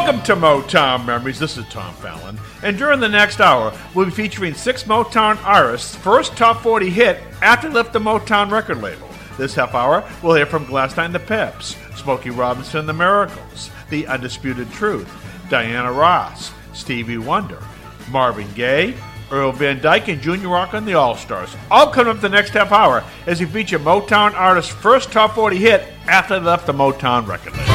Welcome to Motown Memories. This is Tom Fallon. And during the next hour, we'll be featuring 6 Motown artists' first top 40 hit after they left the Motown record label. This half hour, we'll hear from Glass9 the Pips, Smokey Robinson the Miracles, The Undisputed Truth, Diana Ross, Stevie Wonder, Marvin Gaye, Earl Van Dyke, and Junior Rock and the All-Stars. All coming up the next half hour as we feature Motown artists' first top 40 hit after they left the Motown record label.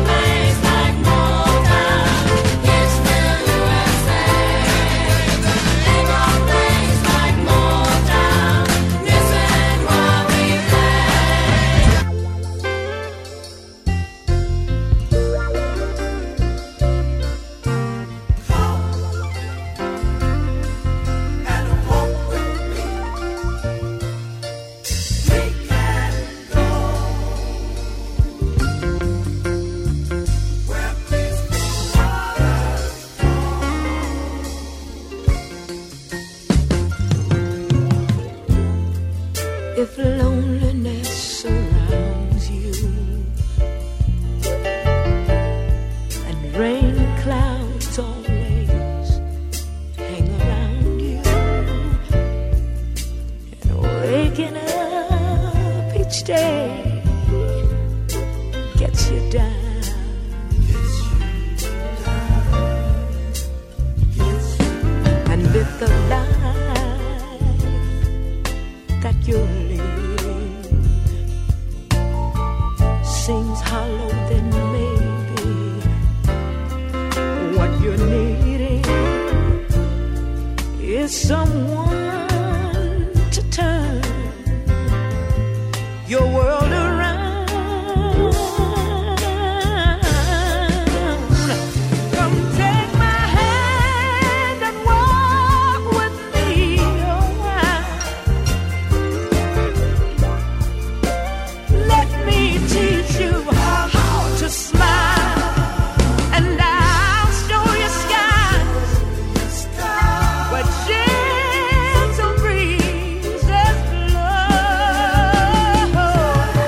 If loneliness surrounds you and rain clouds always hang around you, and waking up each day gets you down, and if the life that you're living seems hollow, then maybe what you're needing is someone to turn your world around. Come take my hand and walk with me a while. Let me teach you how to smile, and I'll show you skies where gentle breezes blow.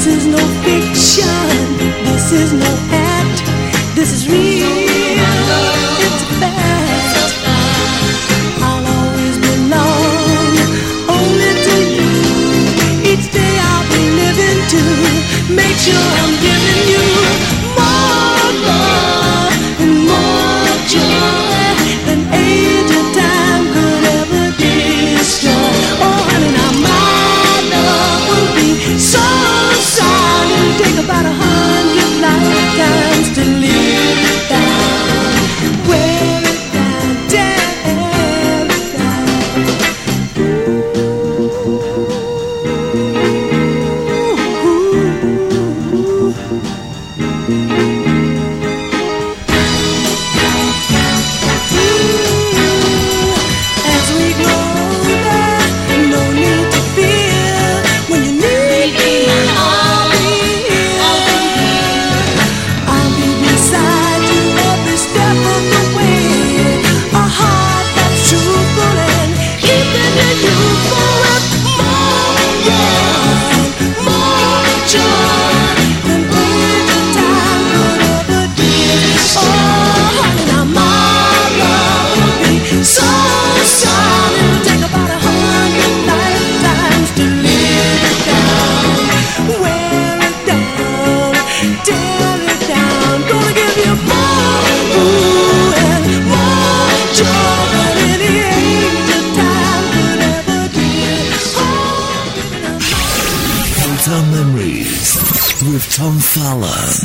This is no fiction, this is no act, this is real, it's a fact. I'll always belong only to you. Each day I'll be living to make sure I'm giving you more love and more joy than age or time could ever destroy. Oh honey, now my love will be so solid. Take about 100 lifetimes to live it down, wear it down, tear it down. As we grow older, no need to fear. When you need me, I'll be here. I'll be beside you every step of the way. A heart that's truthful and keeping it youthful with more love, more joy than age or time could ever give. Oh, honey, now my love will be so solid. It'll take about 100 lifetimes to live it down, wear it down, tear it down. Gonna give you more ooh and more joy than any age or time could ever give. Oh, giving up Motown Memories with Tom Fallon.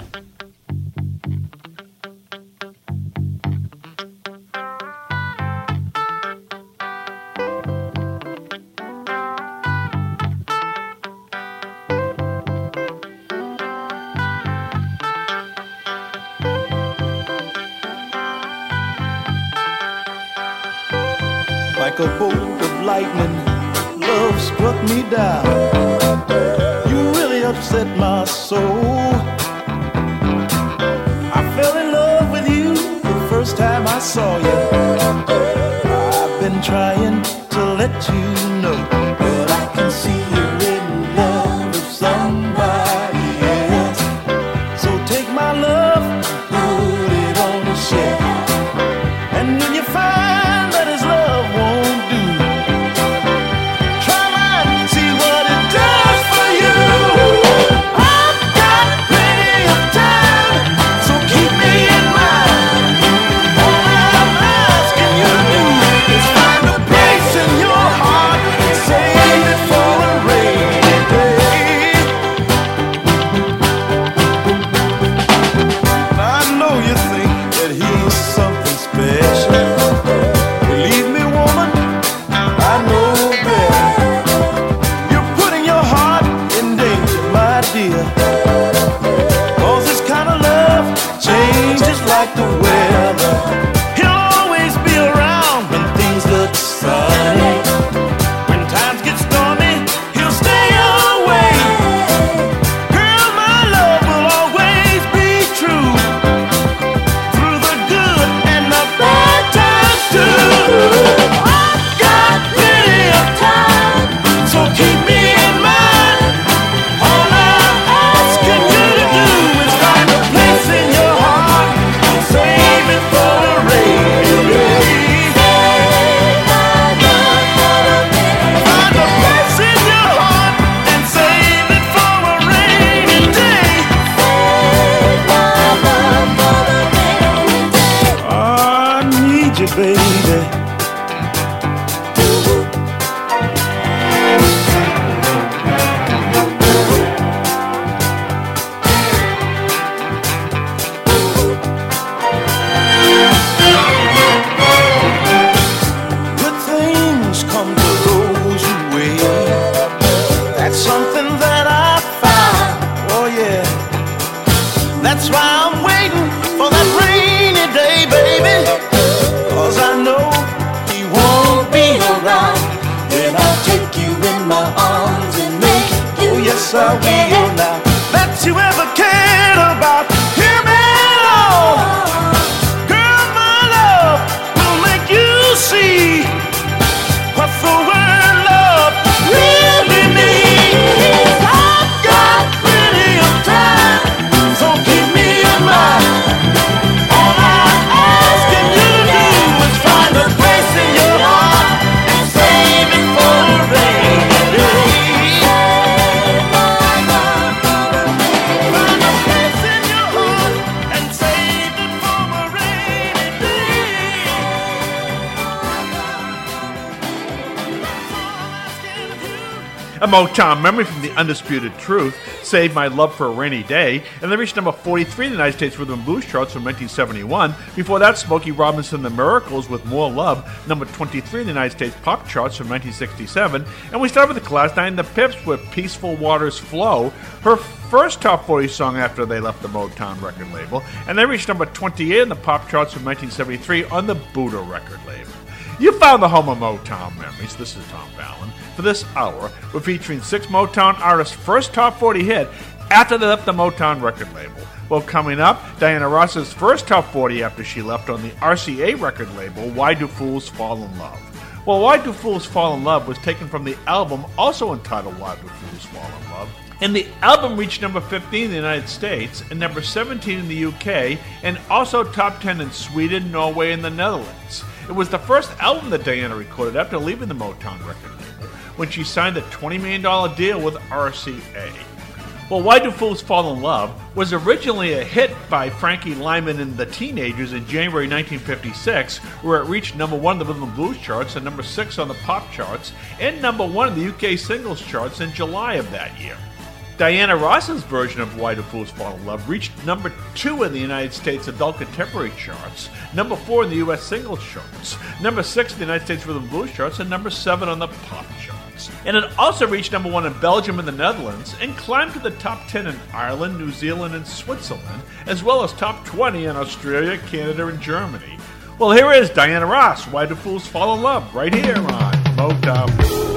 Like a bolt of lightning, love struck me down. You really upset my soul. I fell in love with you the first time I saw you. I've been trying to let you know, but I can see you're in love with somebody else. So take my love and put it on a shelf. And when you find that his love won't do, try mine and see what it does for you. I've got plenty of time, so keep me in mind. All I'm asking you to do is find a place in your heart and save it for a rainy day. I know you think that he's something special. Believe me, woman, I know better. You're putting your heart in danger, my dear. 'Cause this kind of love changes like the weather. He'll always be around when things look sunny. When times get stormy, he'll stay away. Girl, my love will always be true, through the good and the bad times too. I've got plenty of time, so keep me in mind. All I'm asking you to do is find a place in your heart and save it for a rainy day. Find a place in your heart and save it for a rainy day. I need you, baby. Good things come to those who wait. That's something that I found. Oh yeah. That's why I'm waiting for that rainy day, baby. 'Cause I know he won't be around. Then I'll take you in my arms and make you. Oh yes, I will now. That you ever cared about him at all. Girl, my love will make you see what the word love really means. I've got A Motown memory from the Undisputed Truth, Save My Love for a Rainy Day, and they reached number 43 in the United States Rhythm and Blues charts from 1971. Before that, Smokey Robinson, The Miracles with More Love, number 23 in the United States pop charts from 1967. And we start with the Class 9, The Pips with Peaceful Waters Flow, her first top 40 song after they left the Motown record label, and they reached number 28 in the pop charts from 1973 on the Buddha record label. You found the home of Motown memories. This is Tom Fallon. For this hour, we're featuring 6 Motown artists' first top 40 hit after they left the Motown record label. Well, coming up, Diana Ross's first top 40 after she left on the RCA record label, Why Do Fools Fall in Love? Well, Why Do Fools Fall in Love was taken from the album also entitled Why Do Fools Fall in Love. And the album reached number 15 in the United States and number 17 in the UK, and also top 10 in Sweden, Norway, and the Netherlands. It was the first album that Diana recorded after leaving the Motown record label, when she signed a $20 million deal with RCA. Well, Why Do Fools Fall in Love was originally a hit by Frankie Lyman and the Teenagers in January 1956, where it reached number 1 in the Rhythm and Blues charts and number 6 on the pop charts, and number 1 in the UK singles charts in July of that year. Diana Ross's version of Why Do Fools Fall in Love reached number 2 in the United States adult contemporary charts, number 4 in the US singles charts, number 6 in the United States Rhythm and Blues charts, and number 7 on the pop charts. And it also reached number 1 in Belgium and the Netherlands, and climbed to the top 10 in Ireland, New Zealand, and Switzerland, as well as top 20 in Australia, Canada, and Germany. Well, here is Diana Ross, Why Do Fools Fall in Love, right here on Motown.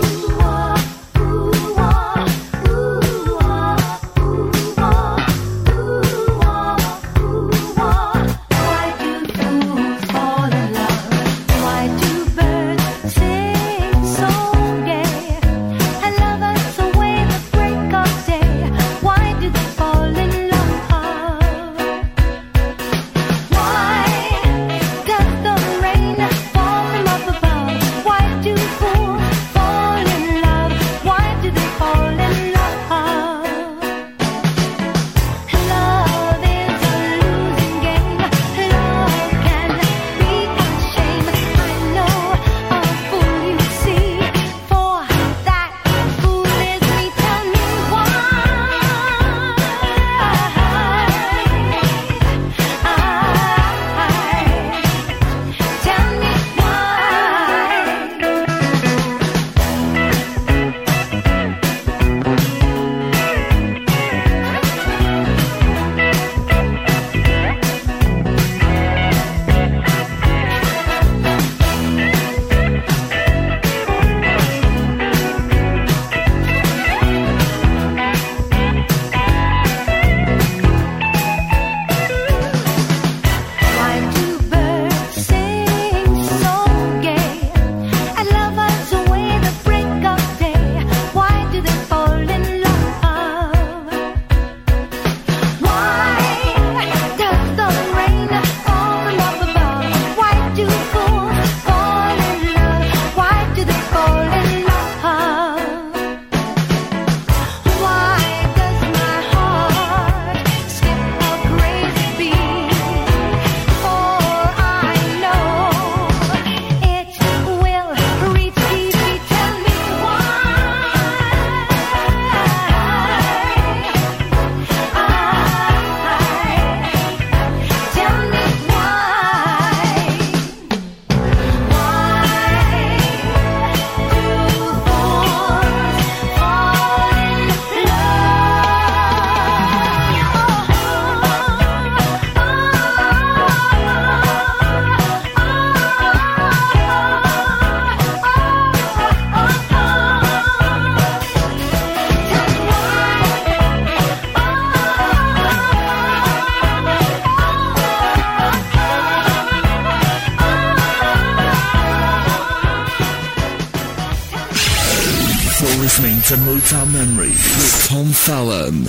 Listening to Motown Memories with Tom Fallon.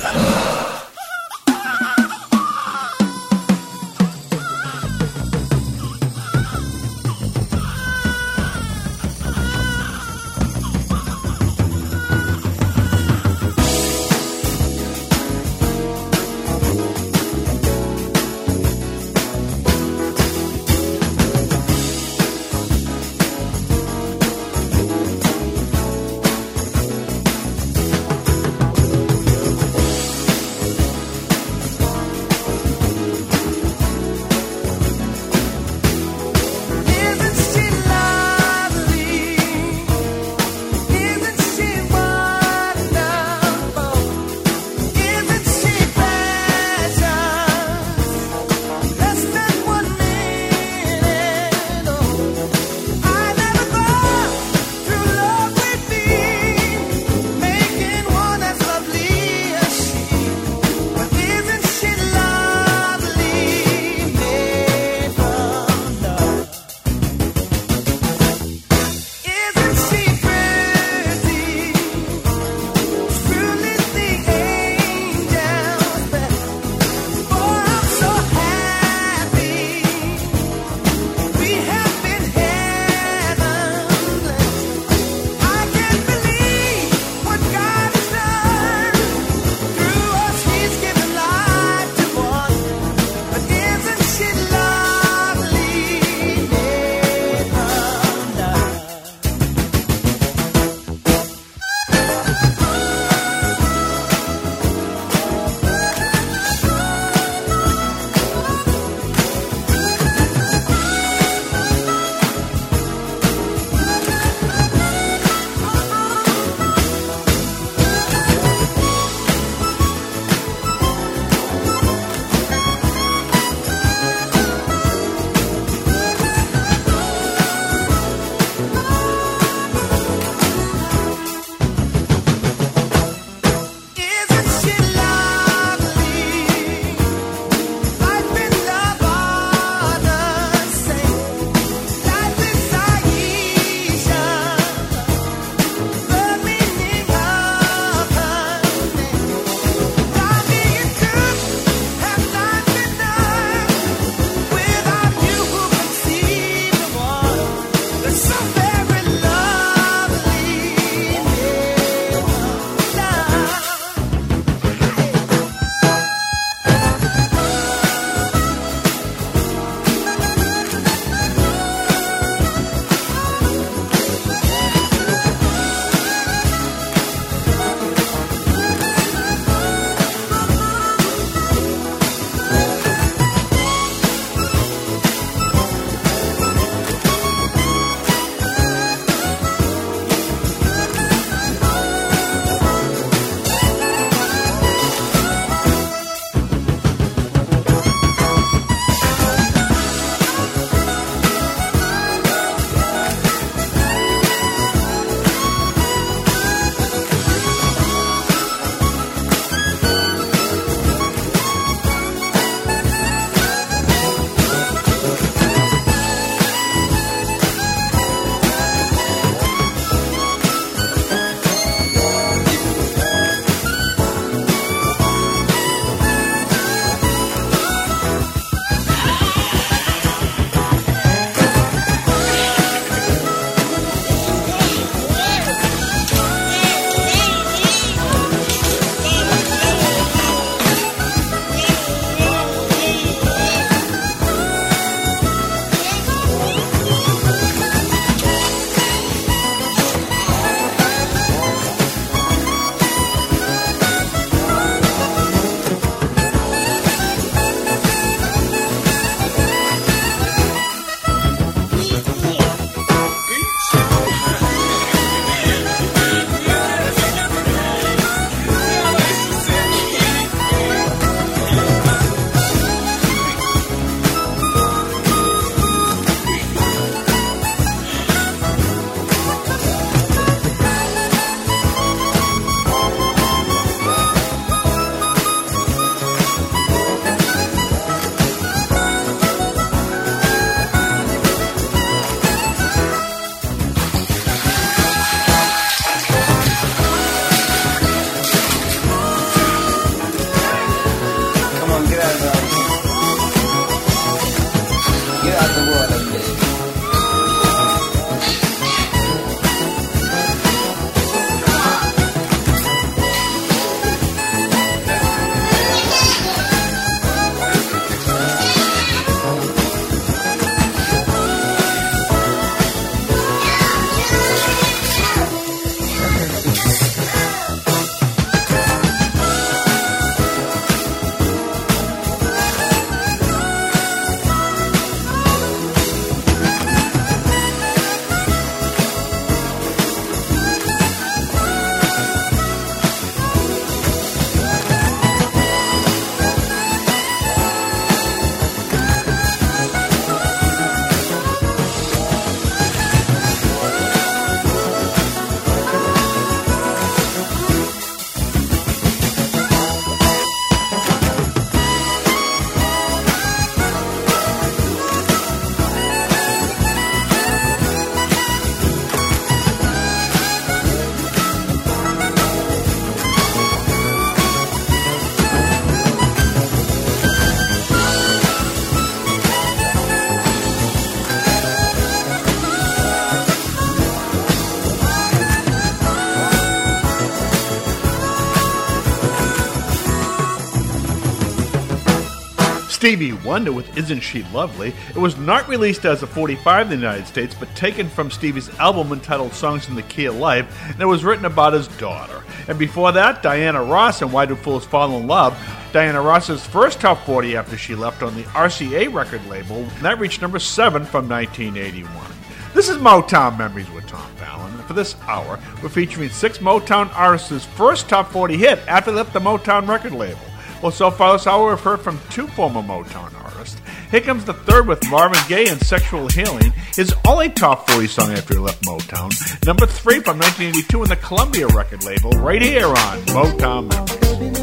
Stevie Wonder with Isn't She Lovely. It was not released as a 45 in the United States, but taken from Stevie's album entitled Songs in the Key of Life, and it was written about his daughter. And before that, Diana Ross and Why Do Fools Fall in Love, Diana Ross's first top 40 after she left on the RCA record label, and that reached number 7 from 1981. This is Motown Memories with Tom Fallon, and for this hour, we're featuring 6 Motown artists' first top 40 hit after they left the Motown record label. Well, so far this hour, we've heard from 2 former Motown artists. Here comes the third with Marvin Gaye and Sexual Healing, his only top 40 song after he left Motown. Number 3 from 1982 on the Columbia record label, right here on Motown Memories.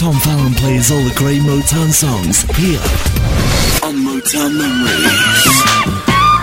Tom Fallon plays all the great Motown songs here on Motown Memories.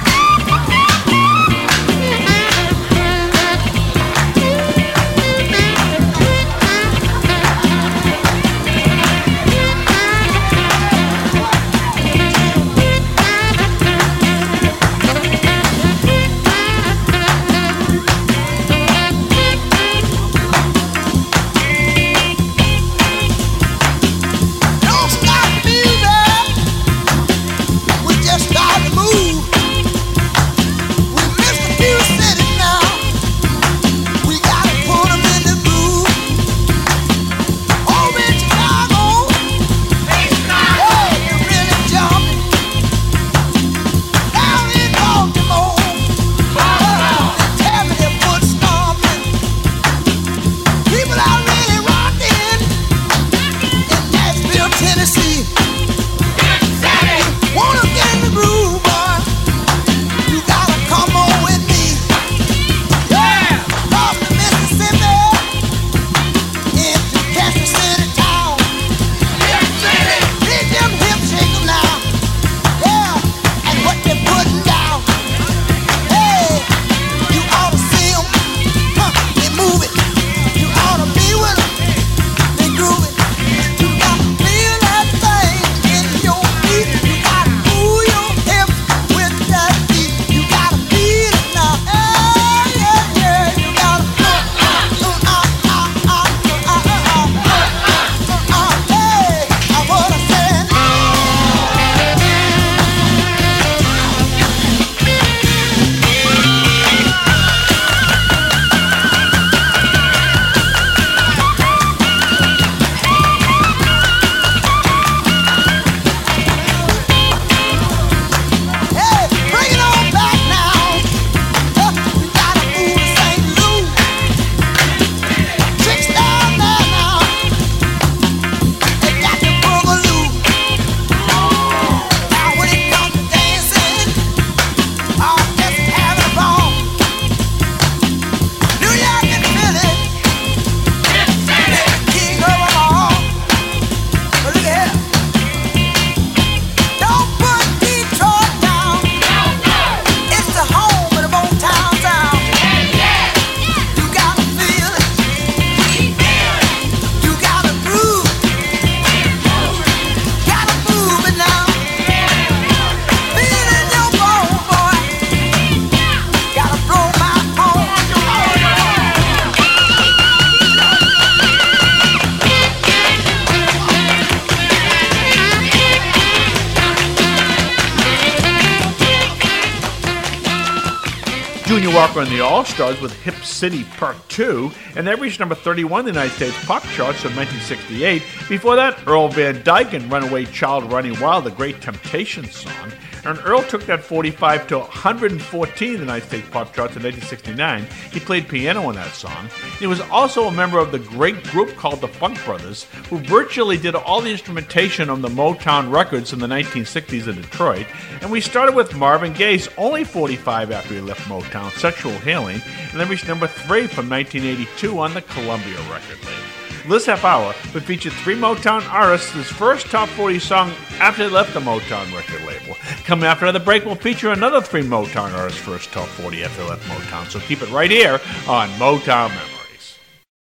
Junior Walker and the All-Stars with Hip City Part 2, and that reached number 31 in the United States pop charts in 1968. Before that, Earl Van Dyke and Runaway Child Running Wild, the Great Temptations song. And Earl took that 45 to 114 in the United States pop charts in 1969. He played piano on that song. He was also a member of the great group called the Funk Brothers, who virtually did all the instrumentation on the Motown records in the 1960s in Detroit. And we started with Marvin Gaye's only 45 after he left Motown, Sexual Healing, and then reached number 3 from 1982 on the Columbia record label. This half hour would feature 3 Motown artists' first top 40 song after they left the Motown record label. Coming after another break, we'll feature another 3 Motown artists' first top 40 after they left Motown. So keep it right here on Motown Memories.